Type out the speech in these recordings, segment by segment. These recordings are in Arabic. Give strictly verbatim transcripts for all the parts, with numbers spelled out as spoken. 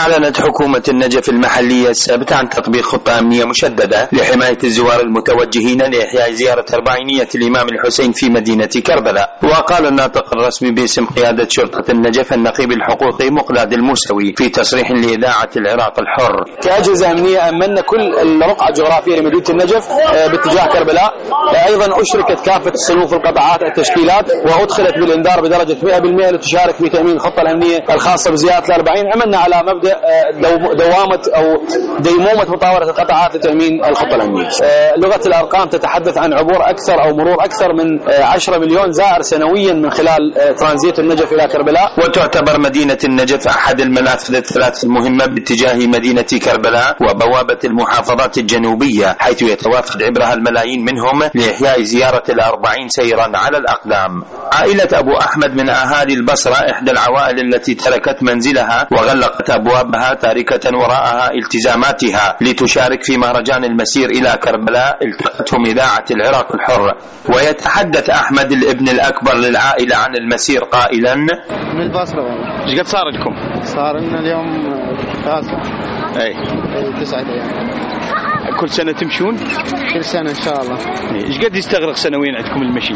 أعلنت حكومة النجف المحلية السبت عن تطبيق خطة أمنية مشددة لحماية الزوار المتوجهين لإحياء زيارة أربعينية الإمام الحسين في مدينة كربلاء. وقال الناطق الرسمي باسم قيادة شرطة النجف النقيب الحقوقي مقداد الموسوي في تصريح لإذاعة العراق الحر: كأجهزة أمنية أمنا كل الرقعة الجغرافية لمدينة النجف باتجاه كربلاء. أيضا أشركت كافة الصنوف القطاعات التشكيلات وأدخلت بالإنذار بدرجة مئة بالمئة لتشارك في تأمين الخطة الأمنية الخاصة بزيارة الأربعين. عملنا على مبدأ دوامة أو ديمومة مطاولة القطاعات لتأمين الخطة الأمنية. لغة الأرقام تتحدث عن عبور أكثر أو مرور أكثر من عشرة مليون زائر سنويا من خلال ترانزيت النجف إلى كربلاء. وتعتبر مدينة النجف أحد المنافذ الثلاث المهمة باتجاه مدينة كربلاء وبوابة المحافظات الجنوبية، حيث يتوافد عبرها الملايين منهم لإحياء زيارة الأربعين سيرا على الأقدام. عائلة أبو أحمد من أهالي البصرة إحدى العوائل التي تركت منزلها وغلقت أبوابها تاركة وراءها التزاماتها لتشارك في مهرجان المسير إلى كربلاء، التقتهم إذاعة العراق الحر. ويتحدث أحمد الابن الأكبر للعائلة عن المسير قائلا: من البصرة. ايش قد صار لكم؟ صار لنا اليوم تاسع. اي تسعة أيام. كل سنة تمشون؟ كل سنة إن شاء الله. ايش قد يستغرق سنويا عندكم المشي؟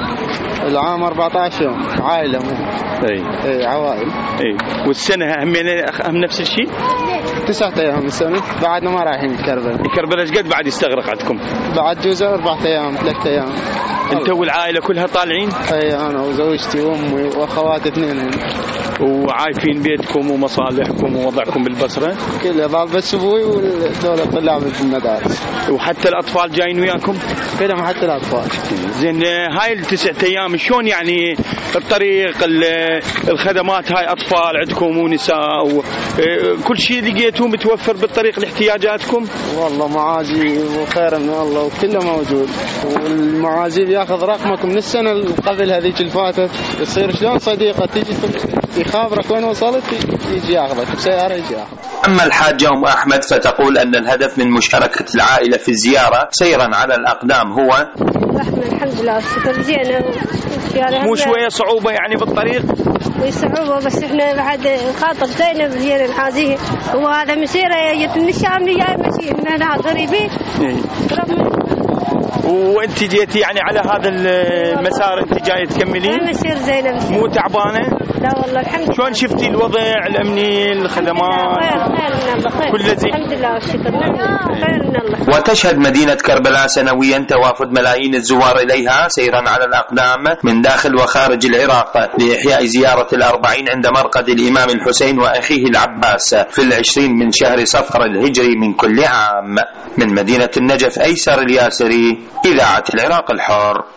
العام أربعة عشر يوم عائلة. اي اي عوائل. اي والسنة هم هم نفس الشيء؟ تسعة أيام السنة. بعدنا ما رايحين كربلاء. كربلاء ايش قد بعد يستغرق عندكم؟ بعد جزء أربعة أيام ثلاثة أيام. انت والعائلة كلها طالعين؟ اي انا وزوجتي وامي واخواتي اثنين. وعايفين بيتكم ومصالحكم ووضعكم بالبصرة؟ كلها ضال بس ابوي والدولة طلاب في المدارس. وحتى الاطفال جايين وياكم؟ كلهم حتى الاطفال. زين، هاي التسعة ايام شلون يعني الطريق الخدمات؟ هاي اطفال عندكم ونساء وكل شيء لقيتوه متوفر بالطريق لاحتياجاتكم؟ والله معازي وخير من الله وكله موجود. والمعازي ياخذ رقمك من السنة اللي قبل هذيك الفاتت، يصير شلون صديقة تيجي يخابرك وين وصلت يجي ياخذك بسيارة يجي ياخذك. أما الحاجة أم أحمد فتقول أن الهدف من مشاركة العائلة في الزيارة سيرا على الأقدام هو الحمد لله والشكر زينة. مو شوية صعوبة يعني بالطريق؟ في صعوبة بس احنا بعد خاطر زينة زينة نحازيه. وهذا مسيرة جت من الشام جاي ماشي من هنا غريبين. وانت جيتي يعني على هذا المسار انت جاي تكملين؟ مسير زينة. مو تعبانة؟ لا والله الحمد لله. شلون شفتي الوضع الأمني الخدمات؟ خير خير من الله خير. كل زين الحمد لله والشكر خير من الله. وتشهد مدينة كربلاء سنويا توافد ملايين الزوار إليها سيرا على الأقدام من داخل وخارج العراق لإحياء زيارة الأربعين عند مرقد الإمام الحسين وأخيه العباس في العشرين من شهر صفر الهجري من كل عام. من مدينة النجف أيسر الياسري، إذاعة العراق الحر.